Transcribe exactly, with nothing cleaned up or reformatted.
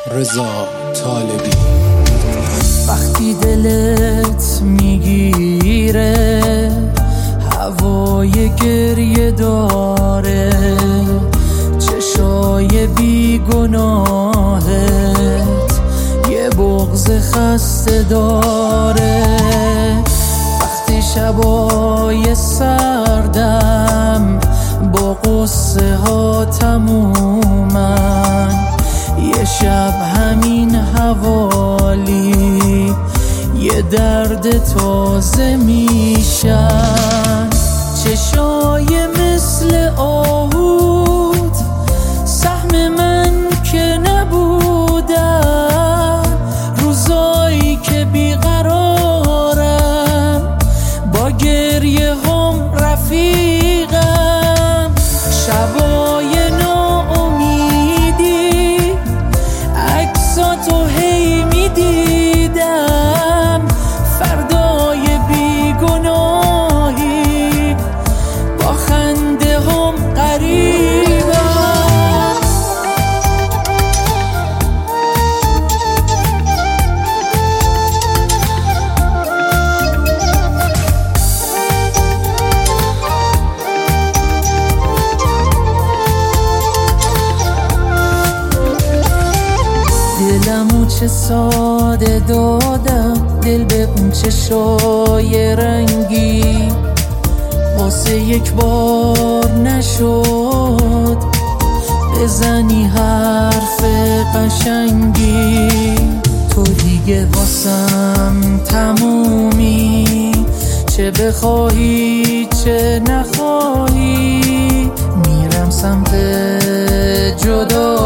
رضا طالبی. وقتی دلت میگیره هوای گریه داره، چشای بیگناهت یه بغض خسته داره. وقتی شبای سردم با قصه ها تمومن، یه شب همین حوالی یه درد تازه میشن. چشای مثل آهود سهم من که نبودن، روزایی که بیقرارم با گریه هم رفیقم. شبای ناامیدی عکساتو هی میدیدم، فردای بیگناهی با خنده هم قریبم. دلمو چه ساده دادم، دل به اون چشای رنگی، واسه یک بار نشد بزنی حرف قشنگی. تو دیگه واسم تمومی، چه بخواهی چه نخواهی، میرم سمت جدا